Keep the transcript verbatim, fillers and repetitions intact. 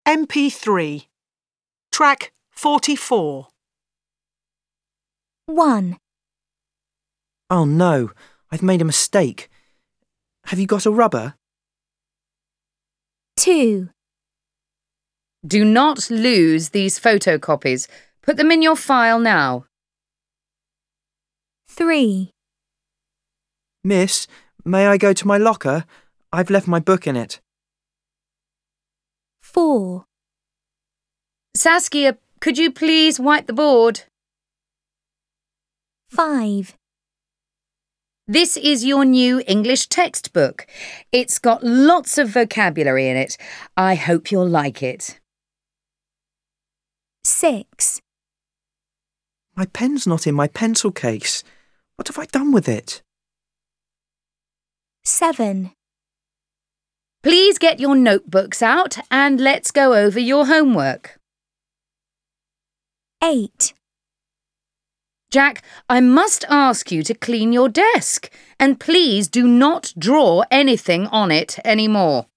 M P three. Track forty-four. one, Oh no, I've made a mistake. Have you got a rubber? two, Do not lose these photocopies. Put them in your file now. three, Miss, may I go to my locker? I've left my book in it. four, Saskia, could you please wipe the board? five, This is your new English textbook. It's got lots of vocabulary in it. I hope you'll like it. six, My pen's not in my pencil case. What have I done with it? seven, Please get your notebooks out and let's go over your homework. eight, Jack, I must ask you to clean your desk and please do not draw anything on it anymore.